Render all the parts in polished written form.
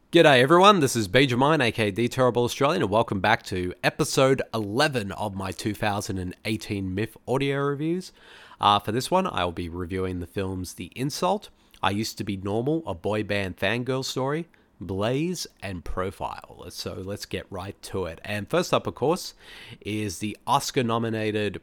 G'day everyone, this is Benjamin, aka The Terrible Australian, and welcome back to episode 11 of my 2018 Myth audio reviews. For this one, I will be reviewing the films The Insult, I Used to Be Normal, a boy band fangirl story, Blaze, and Profile. So let's get right to it. And first up, of course, is the Oscar-nominated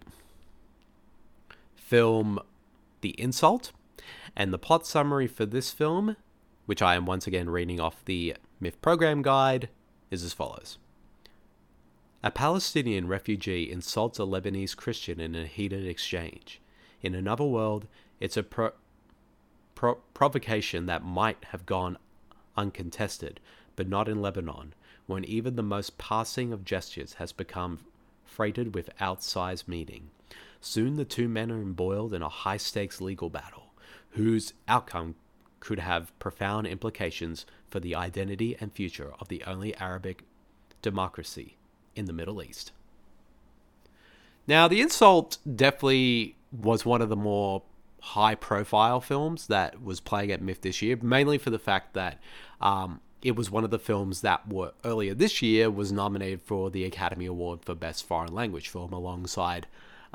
film The Insult. And the plot summary for this film, which I am once again reading off the Myth Program Guide, is as follows. A Palestinian refugee insults a Lebanese Christian in a heated exchange. In another world, it's a provocation that might have gone uncontested, but not in Lebanon, when even the most passing of gestures has become freighted with outsized meaning. Soon the two men are embroiled in a high-stakes legal battle, whose outcome could have profound implications for the identity and future of the only Arabic democracy in the Middle East. Now, The Insult definitely was one of the more high-profile films that was playing at MIFF this year, mainly for the fact that it was one of the films that were earlier this year was nominated for the Academy Award for Best Foreign Language Film alongside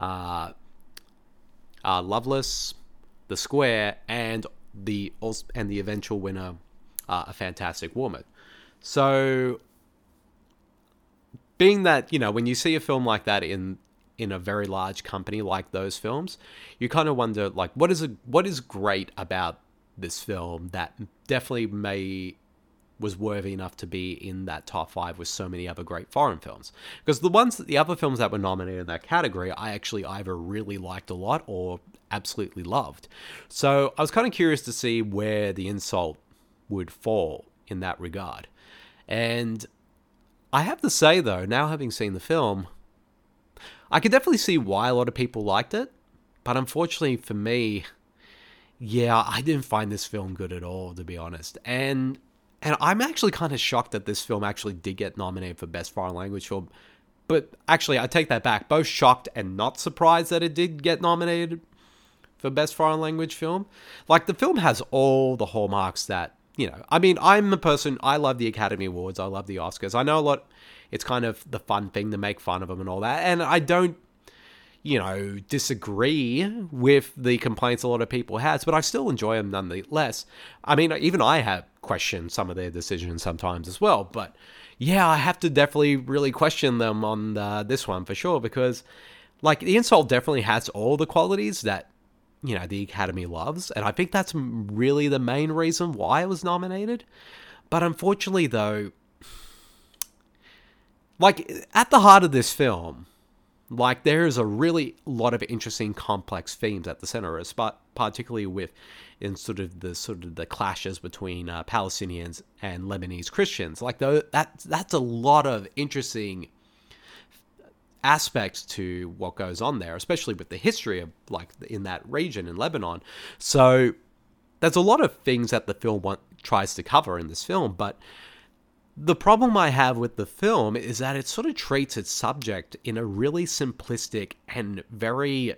Loveless, The Square, and the eventual winner, A Fantastic Woman. So, being that, when you see a film like that in a very large company like those films, you kind of wonder, like, what is great about this film that definitely was worthy enough to be in that top 5 with so many other great foreign films. Because the other films that were nominated in that category, I actually either really liked a lot or absolutely loved. So I was kind of curious to see where The Insult would fall in that regard. And I have to say, though, now having seen the film, I could definitely see why a lot of people liked it. But unfortunately for me, yeah, I didn't find this film good at all, to be honest. And I'm actually kind of shocked that this film actually did get nominated for Best Foreign Language Film. But actually, I take that back. Both shocked and not surprised that it did get nominated for Best Foreign Language Film. Like, the film has all the hallmarks that, I mean, I'm a person, I love the Academy Awards, I love the Oscars. I know a lot, it's kind of the fun thing to make fun of them and all that. And I don't, disagree with the complaints a lot of people has, but I still enjoy them nonetheless. I mean, even I have questioned some of their decisions sometimes as well, but yeah, I have to definitely really question them on this one for sure, because like The Insult definitely has all the qualities that, the Academy loves, and I think that's really the main reason why it was nominated. But unfortunately, though, like, at the heart of this film, like, there is a really lot of interesting complex themes at the center, particularly in sort of the clashes between Palestinians and Lebanese Christians. Like, that's a lot of interesting aspects to what goes on there, especially with the history of, like, in that region in Lebanon. So there's a lot of things that the film tries to cover in this film, but the problem I have with the film is that it sort of treats its subject in a really simplistic and very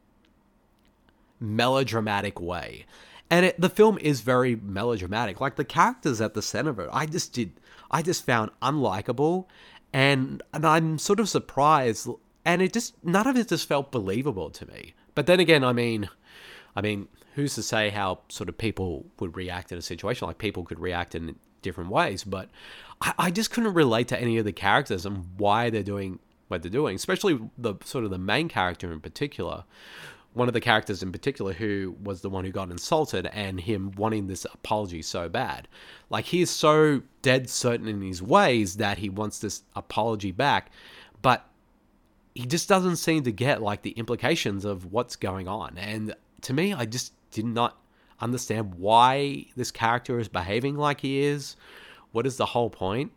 melodramatic way. And the film is very melodramatic. Like, the characters at the center of it, I just found unlikable, and I'm sort of surprised, and none of it just felt believable to me. But then again, I mean, who's to say how sort of people would react in a situation? Like, people could react in different ways, but I just couldn't relate to any of the characters and why they're doing what they're doing, especially the sort of the main character in particular. One of the characters in particular who was the one who got insulted, and him wanting this apology so bad. Like, he is so dead certain in his ways that he wants this apology back, but he just doesn't seem to get, like, the implications of what's going on. And to me, I just did not understand why this character is behaving like he is. What is the whole point?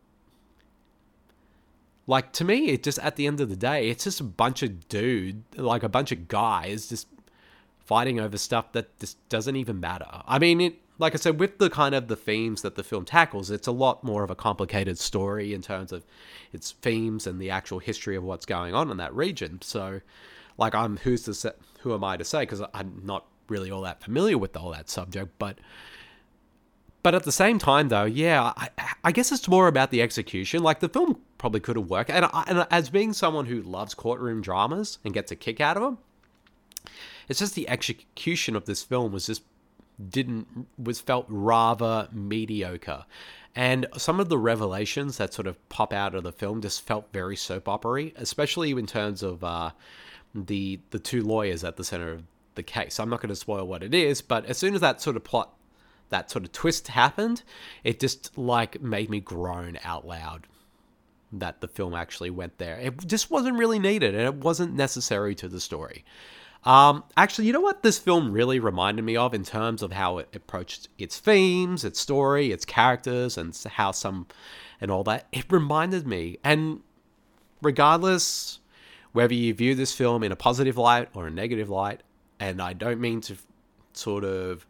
Like, to me, it just, at the end of the day, it's just a bunch of a bunch of guys just fighting over stuff that just doesn't even matter. I mean, like I said, with the kind of the themes that the film tackles, it's a lot more of a complicated story in terms of its themes and the actual history of what's going on in that region. So, like, who am I to say? Because I'm not really all that familiar with all that subject, but But at the same time, though, yeah, I guess it's more about the execution. Like, the film probably could have worked. And as being someone who loves courtroom dramas and gets a kick out of them, it's just the execution of this film was felt rather mediocre. And some of the revelations that sort of pop out of the film just felt very soap opera-y, especially in terms of the two lawyers at the center of the case. I'm not going to spoil what it is, but as soon as that sort of twist happened, it just like made me groan out loud that the film actually went there. It just wasn't really needed, and it wasn't necessary to the story. Actually, you know what this film really reminded me of in terms of how it approached its themes, its story, its characters, and and all that? It reminded me, and regardless whether you view this film in a positive light or a negative light, and I don't mean to sort of,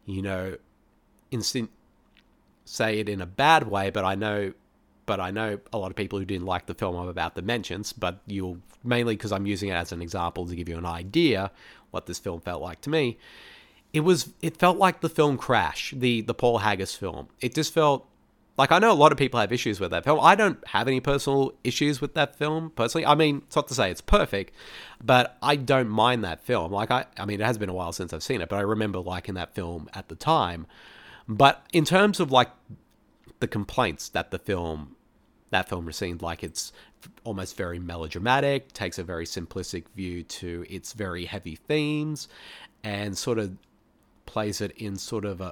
say it in a bad way, but I know a lot of people who didn't like the film I'm about to mention, but you'll mainly because I'm using it as an example to give you an idea what this film felt like to me. It felt like the film Crash, the Paul Haggis film. It just felt like, I know a lot of people have issues with that film. I don't have any personal issues with that film personally. I mean, it's not to say it's perfect, but I don't mind that film. Like I mean, it has been a while since I've seen it, but I remember liking that film at the time. But in terms of like the complaints that film received, like it's almost very melodramatic, takes a very simplistic view to its very heavy themes, and sort of plays it in sort of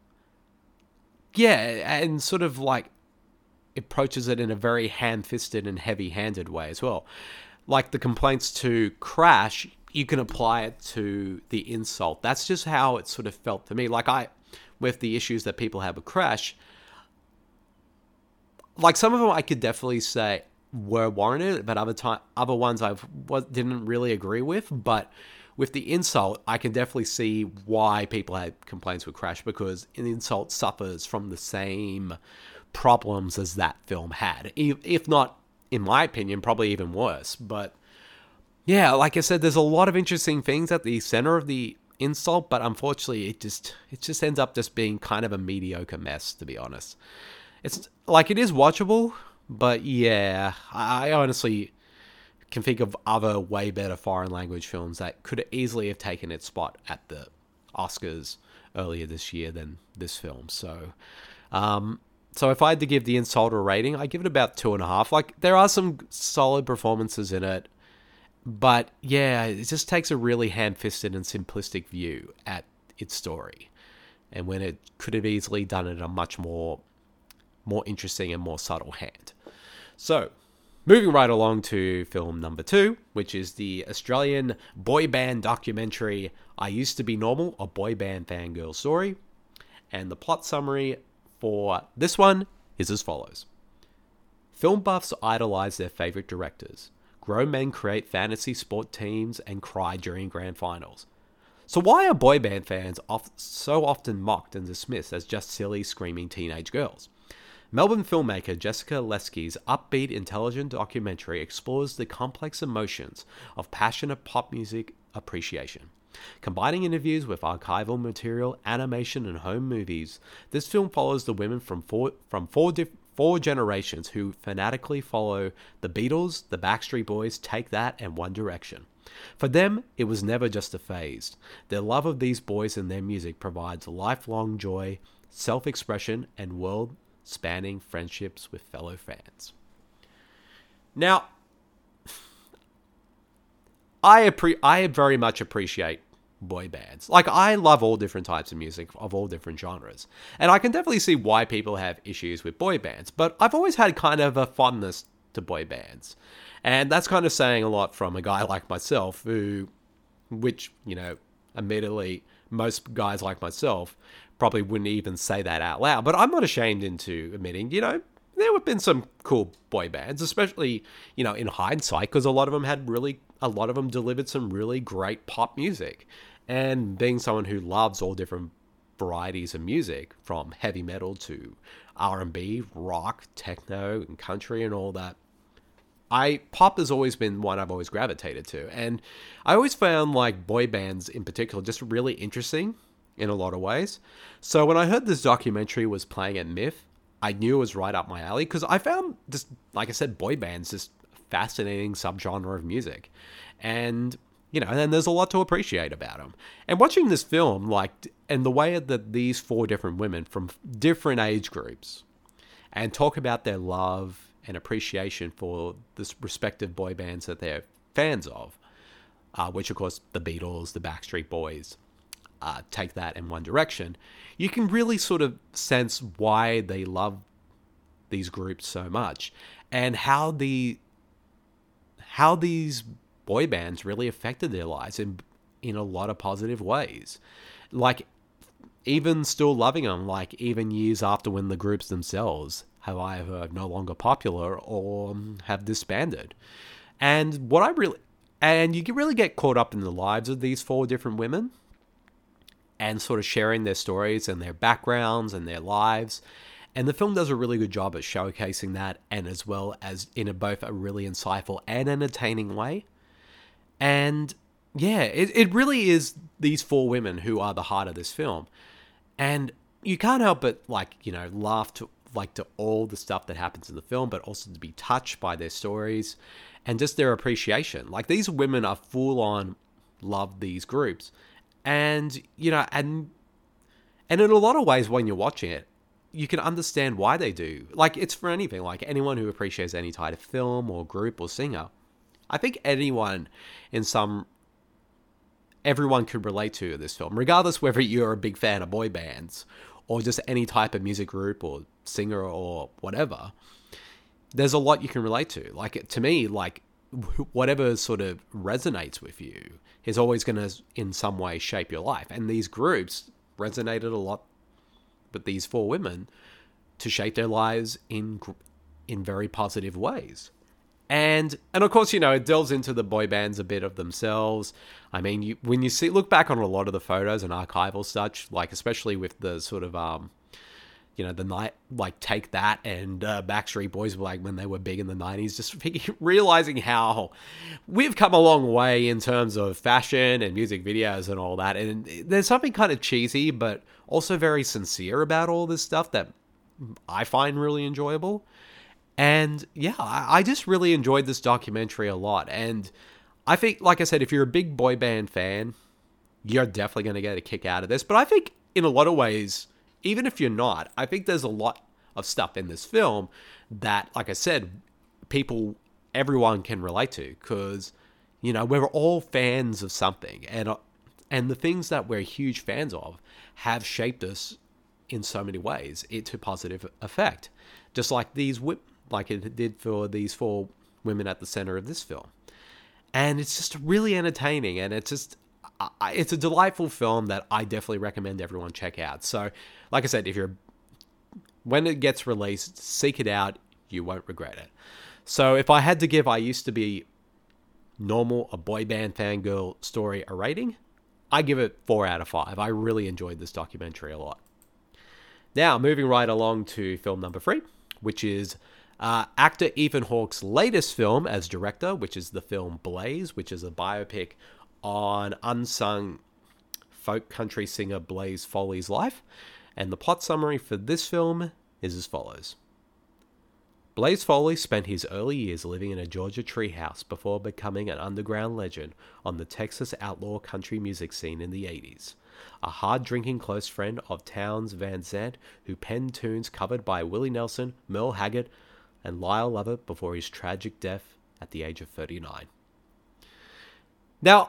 and sort of like approaches it in a very ham-fisted and heavy-handed way as well. Like the complaints to Crash, you can apply it to the insult. That's just how it sort of felt to me. Like with the issues that people have with Crash, like some of them I could definitely say were warranted, but other ones didn't really agree with. But with the insult, I can definitely see why people had complaints with Crash, because an insult suffers from the same problems as that film had, if not, in my opinion, probably even worse. But yeah, like I said, there's a lot of interesting things at the center of the insult, but unfortunately, it just ends up just being kind of a mediocre mess, to be honest. It's like, it is watchable, but yeah, I honestly can think of other way better foreign language films that could easily have taken its spot at the Oscars earlier this year than this film. So if I had to give The Insult a rating, I give it about 2.5. Like, there are some solid performances in it, but yeah, it just takes a really ham-fisted and simplistic view at its story, and when it could have easily done it a much more interesting and more subtle hand. So, moving right along to film number 2, which is the Australian boy band documentary I Used to Be Normal, a boy band fangirl story. And the plot summary for this one is as follows. Film buffs idolize their favorite directors. Grown men create fantasy sport teams and cry during grand finals. So why are boy band fans so often mocked and dismissed as just silly, screaming teenage girls? Melbourne filmmaker Jessica Leski's upbeat, intelligent documentary explores the complex emotions of passionate pop music appreciation. Combining interviews with archival material, animation, and home movies, this film follows the women from four generations who fanatically follow the Beatles, the Backstreet Boys, Take That, and One Direction. For them, it was never just a phase. Their love of these boys and their music provides lifelong joy, self-expression, and world-spanning friendships with fellow fans. Now, I very much appreciate boy bands. Like, I love all different types of music of all different genres. And I can definitely see why people have issues with boy bands. But I've always had kind of a fondness to boy bands. And that's kind of saying a lot from a guy like myself which, admittedly, most guys like myself probably wouldn't even say that out loud. But I'm not ashamed into admitting, there have been some cool boy bands, especially, in hindsight, because a lot of them delivered some really great pop music. And being someone who loves all different varieties of music, from heavy metal to R&B, rock, techno, and country and all that, pop has always been one I've always gravitated to. And I always found, like, boy bands in particular just really interesting. in a lot of ways. So when I heard this documentary was playing at MIFF, I knew it was right up my alley because I found this, like I said, boy bands just fascinating subgenre of music. And, and there's a lot to appreciate about them. And watching this film, and the way that these four different women from different age groups and talk about their love and appreciation for the respective boy bands that they're fans of, which, of course, the Beatles, the Backstreet Boys, take that in one direction, you can really sort of sense why they love these groups so much and how these boy bands really affected their lives in a lot of positive ways. Like, even still loving them, like even years after when the groups themselves have either no longer popular or have disbanded. And you can really get caught up in the lives of these four different women and sort of sharing their stories and their backgrounds and their lives. And the film does a really good job at showcasing that, and as well as in both a really insightful and entertaining way. And yeah, it really is these four women who are the heart of this film. And you can't help but laugh to all the stuff that happens in the film, but also to be touched by their stories and just their appreciation. Like, these women are full on love these groups. And, and in a lot of ways when you're watching it, you can understand why they do. Like, it's for anything. Like, anyone who appreciates any type of film or group or singer, I think everyone could relate to this film, regardless whether you're a big fan of boy bands or just any type of music group or singer or whatever. There's a lot you can relate to. Like, to me, whatever sort of resonates with you is always going to, in some way, shape your life. And these groups resonated a lot with these four women to shape their lives in very positive ways. And of course, it delves into the boy bands a bit of themselves. I mean, when you look back on a lot of the photos and archival such, especially with the sort of, the night, Take That and Backstreet Boys, when they were big in the 90s, just realizing how we've come a long way in terms of fashion and music videos and all that. And there's something kind of cheesy, but also very sincere about all this stuff that I find really enjoyable. And yeah, I just really enjoyed this documentary a lot. And I think, like I said, if you're a big boy band fan, you're definitely going to get a kick out of this. But I think in a lot of ways, even if you're not, I think there's a lot of stuff in this film that, like I said, everyone can relate to, because, we're all fans of something. And the things that we're huge fans of have shaped us in so many ways to positive effect. Just like it did for these four women at the center of this film. And it's just really entertaining, and it's a delightful film that I definitely recommend everyone check out. So, like I said, when it gets released, seek it out. You won't regret it. So if I had to give I Used to Be Normal, a boy band fangirl story, a rating, I give it 4 out of 5. I really enjoyed this documentary a lot. Now, moving right along to film number 3, which is actor Ethan Hawke's latest film as director, which is the film Blaze, which is a biopic on unsung folk country singer Blaze Foley's life. And the plot summary for this film is as follows. Blaze Foley spent his early years living in a Georgia treehouse before becoming an underground legend on the Texas outlaw country music scene in the 80s. A hard-drinking close friend of Townes Van Zandt who penned tunes covered by Willie Nelson, Merle Haggard, and Lyle Lovett before his tragic death at the age of 39. Now,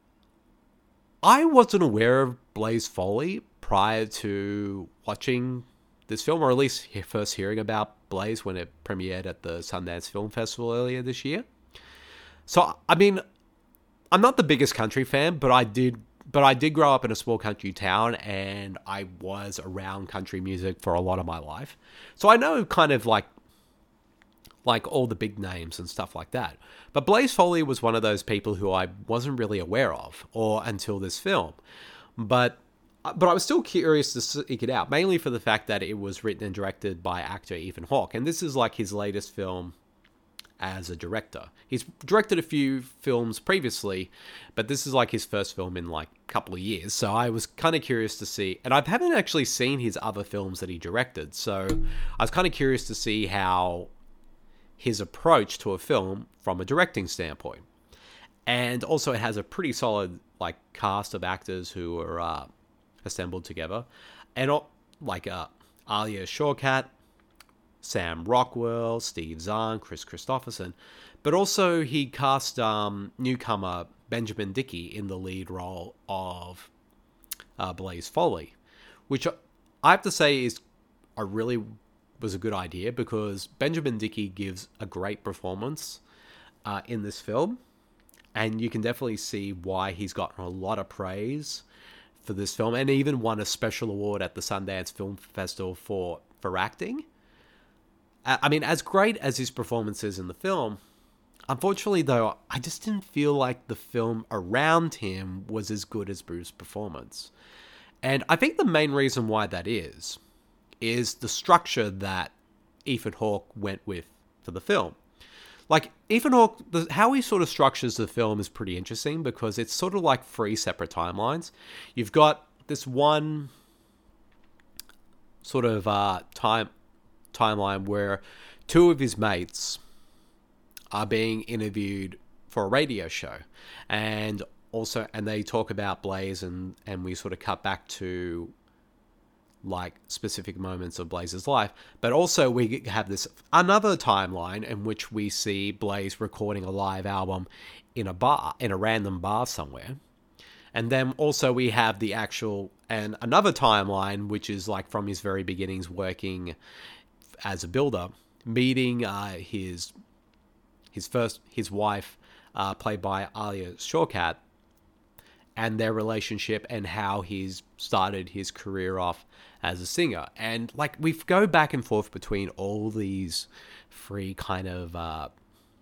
I wasn't aware of Blaze Foley prior to watching this film, or at least first hearing about Blaze when it premiered at the Sundance Film Festival earlier this year. So, I mean, I'm not the biggest country fan, but I did grow up in a small country town, and I was around country music for a lot of my life. So I know kind of like all the big names and stuff like that. But Blaze Foley was one of those people who I wasn't really aware of until this film. But I was still curious to seek it out, mainly for the fact that it was written and directed by actor Ethan Hawke. And this is like his latest film as a director. He's directed a few films previously, but this is like his first film in like a couple of years. So I was kind of curious to see, and I haven't actually seen his other films that he directed. So I was kind of curious to see how his approach to a film from a directing standpoint. And also it has a pretty solid like cast of actors who are assembled together. And like Alia Shawkat, Sam Rockwell, Steve Zahn, Chris Christopherson. But also he cast newcomer Benjamin Dickey in the lead role of Blaze Foley, which I have to say was a good idea, because Benjamin Dickey gives a great performance in this film, and you can definitely see why he's gotten a lot of praise for this film, and even won a special award at the Sundance Film Festival for acting. I mean, as great as his performance is in the film, unfortunately, though, I just didn't feel like the film around him was as good as Bruce's performance. And I think the main reason why that is the structure that Ethan Hawke went with for the film. Like, Ethan Hawke, how he sort of structures the film is pretty interesting, because it's sort of like 3 separate timelines. You've got this one sort of timeline where 2 of his mates are being interviewed for a radio show, and they talk about Blaze, and we sort of cut back to like specific moments of Blaze's life. But also we have this another timeline in which we see Blaze recording a live album in a random bar somewhere. And then also we have another timeline, which is like from his very beginnings working as a builder, meeting his wife, played by Alia Shawkat, and their relationship, and how he's started his career off as a singer. And like we go back and forth between all these 3 kind of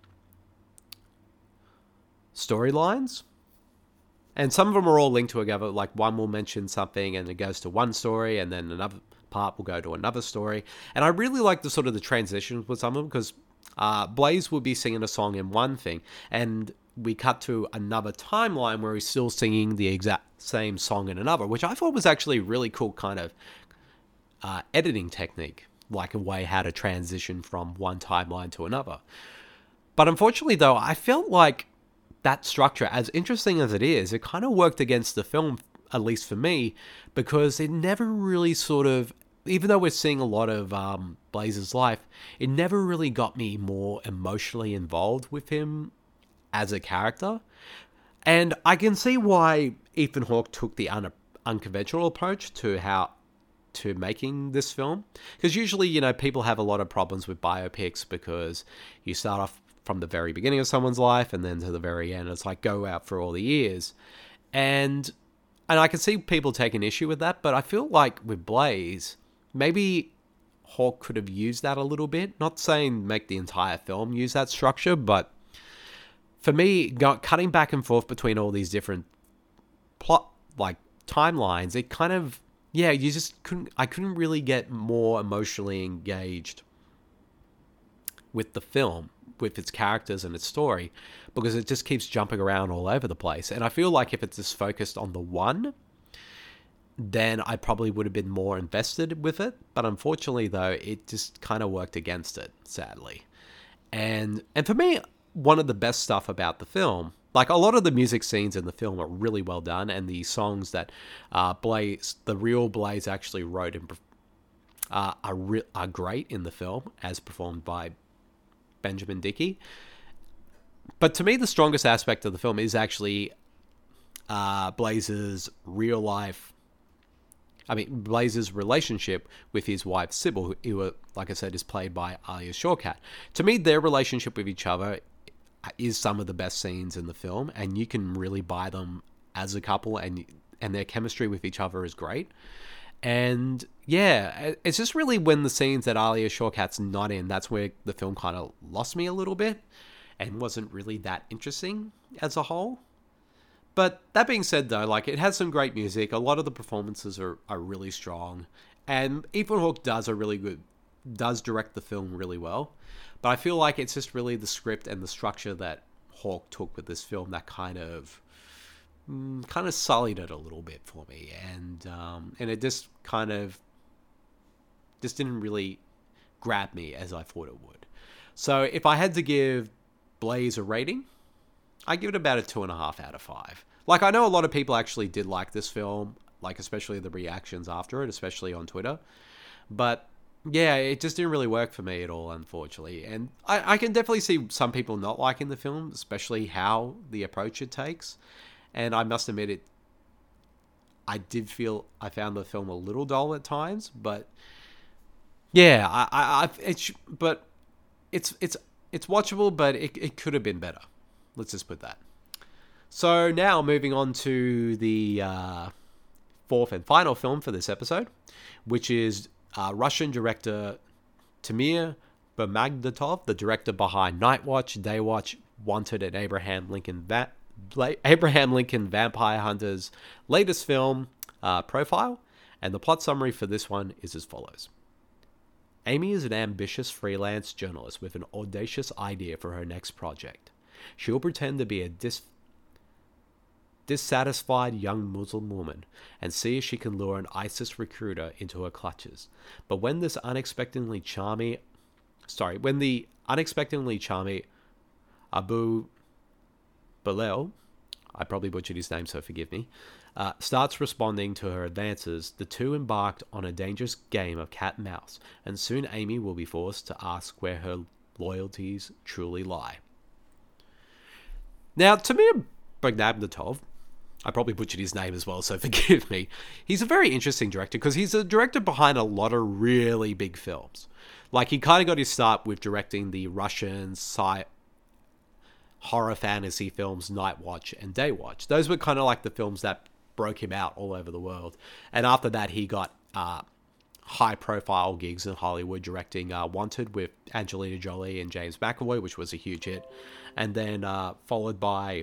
storylines. And some of them are all linked together. Like one will mention something and it goes to one story, and then another part will go to another story. And I really like the sort of the transitions with some of them, because Blaze will be singing a song in one thing, and we cut to another timeline where he's still singing the exact same song in another, which I thought was actually a really cool kind of editing technique, like a way how to transition from one timeline to another. But unfortunately, though, I felt like that structure, as interesting as it is, it kind of worked against the film, at least for me, because it never really sort of, even though we're seeing a lot of Blaze's life, it never really got me more emotionally involved with him as a character. And I can see why Ethan Hawke took the unconventional approach to making this film, because usually, people have a lot of problems with biopics, because you start off from the very beginning of someone's life and then to the very end, it's like go out for all the years, and I can see people taking issue with that. But I feel like with Blaze, maybe Hawke could have used that a little bit. Not saying make the entire film use that structure, but for me, cutting back and forth between all these different plot timelines, it kind of, you just I couldn't really get more emotionally engaged with the film, with its characters and its story, because it just keeps jumping around all over the place. And I feel like if it's just focused on the one, then I probably would have been more invested with it. But unfortunately, though, it just kind of worked against it, sadly. And for me, one of the best stuff about the film, like a lot of the music scenes in the film are really well done, and the songs that the real Blaze actually wrote are great in the film, as performed by Benjamin Dickey. But to me, the strongest aspect of the film is actually Blaze's Blaze's relationship with his wife Sybil, who, like I said, is played by Alia Shawkat. To me, their relationship with each other is some of the best scenes in the film, and you can really buy them as a couple, and their chemistry with each other is great. And yeah, it's just really when the scenes that Alia Shawkat's not in, that's where the film kind of lost me a little bit and wasn't really that interesting as a whole. But that being said, though, like, it has some great music. A lot of the performances are really strong, and Ethan Hawke does a really good does direct the film really well. But I feel like it's just really the script and the structure that Hawke took with this film that kind of sullied it a little bit for me, and it just didn't really grab me as I thought it would. So if I had to give Blaze a rating, I give it about a 2.5 out of 5. Like, I know a lot of people actually did like this film, like especially the reactions after it, especially on Twitter. But yeah, it just didn't really work for me at all, unfortunately. And I can definitely see some people not liking the film, especially how the approach it takes. And I must admit, I found the film a little dull at times, but yeah, it's watchable, but it could have been better. Let's just put that. So now moving on to the fourth and final film for this episode, which is Russian director Timur Bekmambetov, the director behind Night Watch, Day Watch, Wanted, and Abraham Lincoln Vampire Hunter's latest film, Profile. And the plot summary for this one is as follows. Amy is an ambitious freelance journalist with an audacious idea for her next project. She will pretend to be a dissatisfied young Muslim woman and see if she can lure an ISIS recruiter into her clutches. But when the unexpectedly charming Abu Bilal, I probably butchered his name, so forgive me, starts responding to her advances, the two embarked on a dangerous game of cat and mouse, and soon Amy will be forced to ask where her loyalties truly lie. Now, Timur Bekmambetov, I probably butchered his name as well, so forgive me. He's a very interesting director because he's a director behind a lot of really big films. Like, he kind of got his start with directing the Russian horror fantasy films Night Watch and Day Watch. Those were kind of like the films that broke him out all over the world. And after that, he got high-profile gigs in Hollywood directing Wanted with Angelina Jolie and James McAvoy, which was a huge hit. And then followed by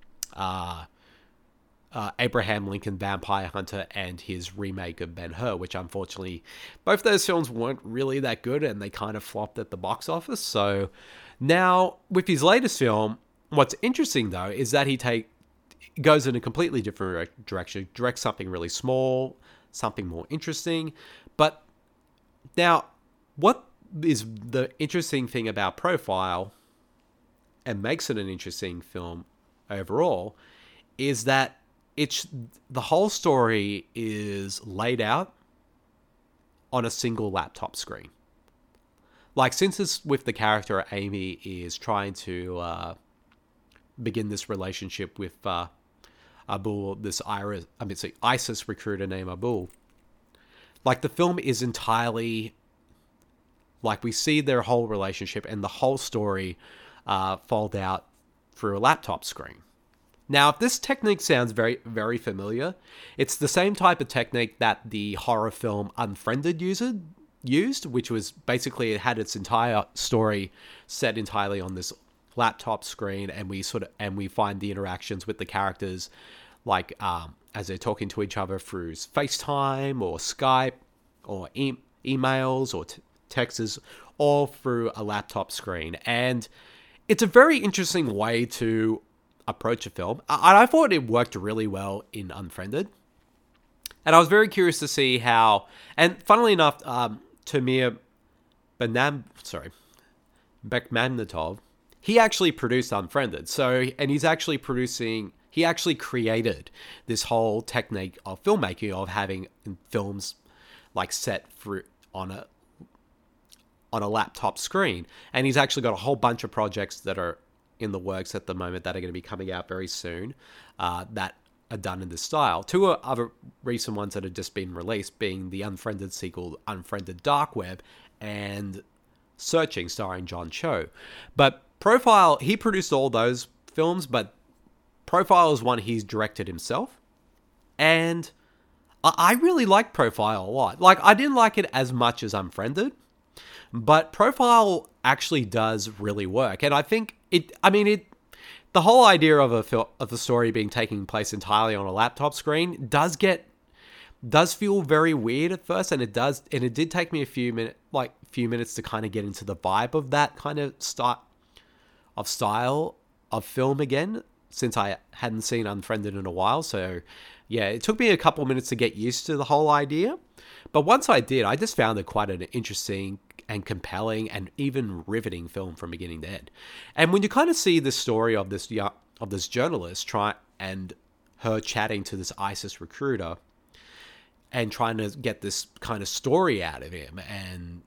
Abraham Lincoln Vampire Hunter and his remake of Ben-Hur, which unfortunately, both those films weren't really that good and they kind of flopped at the box office. So now, with his latest film, what's interesting though is that he goes in a completely different direction, directs something really small, something more interesting. But now, what is the interesting thing about Profile and makes it an interesting film overall is that the whole story is laid out on a single laptop screen. Like, since it's with the character Amy is trying to begin this relationship with this ISIS recruiter named Abul. Like, the film is entirely, like, we see their whole relationship and the whole story fold out through a laptop screen. Now, if this technique sounds very, very familiar, it's the same type of technique that the horror film Unfriended used, which was basically, it had its entire story set entirely on this laptop screen, and we find the interactions with the characters, like as they're talking to each other through FaceTime or Skype or emails or texts, all through a laptop screen. And it's a very interesting way to approach a film. I thought it worked really well in Unfriended, and I was very curious to see how. And funnily enough, Timur Bekmambetov, he actually produced Unfriended. So, and he actually created this whole technique of filmmaking of having films like set through on a laptop screen. And he's actually got a whole bunch of projects that are in the works at the moment that are going to be coming out very soon that are done in this style. Two other recent ones that have just been released being the Unfriended sequel, Unfriended Dark Web, and Searching, starring John Cho. But Profile, he produced all those films, but Profile is one he's directed himself. And I really like Profile a lot. Like, I didn't like it as much as Unfriended, but Profile actually does really work. And I think the whole idea of the story being taking place entirely on a laptop screen does feel very weird at first, and it did take me a few minutes to kind of get into the vibe of that kind of style of film again, since I hadn't seen Unfriended in a while. So yeah, it took me a couple minutes to get used to the whole idea. But once I did, I just found it quite an interesting and compelling and even riveting film from beginning to end. And when you kind of see the story of this journalist and her chatting to this ISIS recruiter and trying to get this kind of story out of him and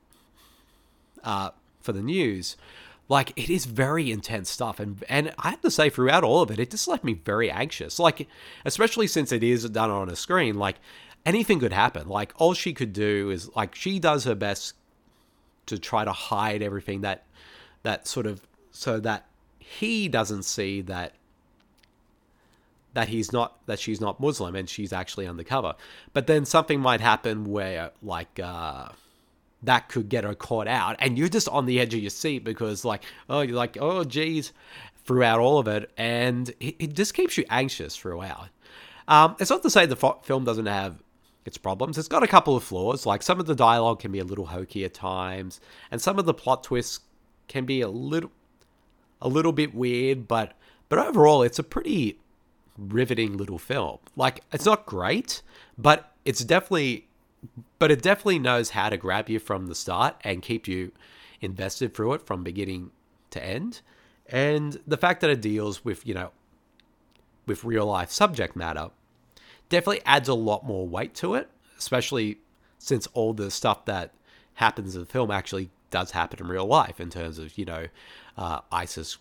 for the news, like, it is very intense stuff. And I have to say, throughout all of it, it just left me very anxious. Like, especially since it is done on a screen, like, anything could happen. Like, all she could do is, like, she does her best to try to hide everything that sort of, so that he doesn't see that she's not Muslim and she's actually undercover. But then something might happen where, like, that could get her caught out, and you're just on the edge of your seat because, like, you're like, oh geez, throughout all of it, and it just keeps you anxious throughout. It's not to say the film doesn't have its problems. It's got a couple of flaws. Like, some of the dialogue can be a little hokey at times, and some of the plot twists can be a little bit weird, but overall, it's a pretty riveting little film. Like, it's not great, but it definitely knows how to grab you from the start and keep you invested through it from beginning to end. And the fact that it deals with, with real life subject matter definitely adds a lot more weight to it, especially since all the stuff that happens in the film actually does happen in real life, in terms of, ISIS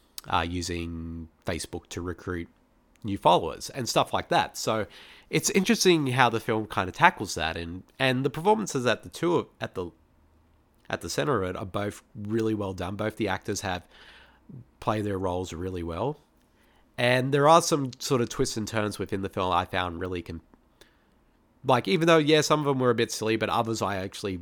using Facebook to recruit new followers and stuff like that. So it's interesting how the film kind of tackles that, and the performances at the center of it are both really well done. Both the actors have played their roles really well. And there are some sort of twists and turns within the film I found really like, even though, yeah, some of them were a bit silly, but others I actually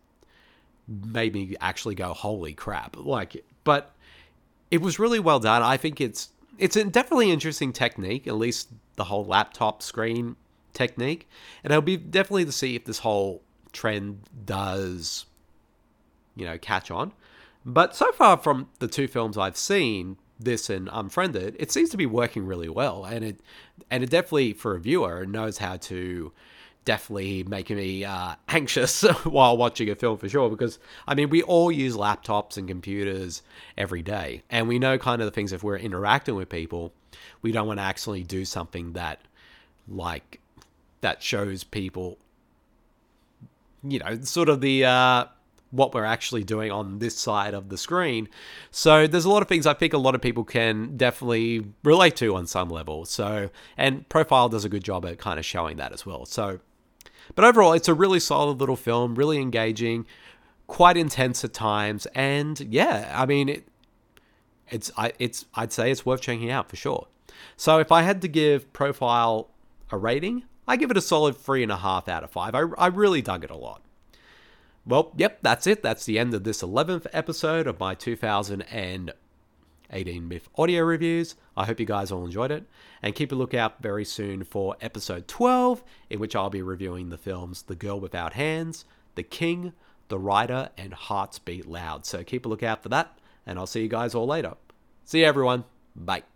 made me actually go, holy crap. Like, but it was really well done. I think it's a definitely interesting technique, at least the whole laptop screen technique. And it'll be definitely to see if this whole trend does, catch on. But so far from the two films I've seen, this and Unfriended, it seems to be working really well, and it definitely, for a viewer, knows how to definitely make me anxious while watching a film, for sure. Because I mean, we all use laptops and computers every day, and we know kind of the things. If we're interacting with people, we don't want to actually do something that shows people, sort of the what we're actually doing on this side of the screen. So there's a lot of things I think a lot of people can definitely relate to on some level. So, and Profile does a good job at kind of showing that as well. So, but overall, it's a really solid little film, really engaging, quite intense at times, and yeah, I mean, I'd say it's worth checking out for sure. So if I had to give Profile a rating, I give it a solid 3.5 out of 5. I really dug it a lot. Well, yep, that's it. That's the end of this 11th episode of my 2018 Myth audio reviews. I hope you guys all enjoyed it. And keep a lookout very soon for episode 12, in which I'll be reviewing the films The Girl Without Hands, The King, The Rider, and Hearts Beat Loud. So keep a lookout for that, and I'll see you guys all later. See you, everyone. Bye.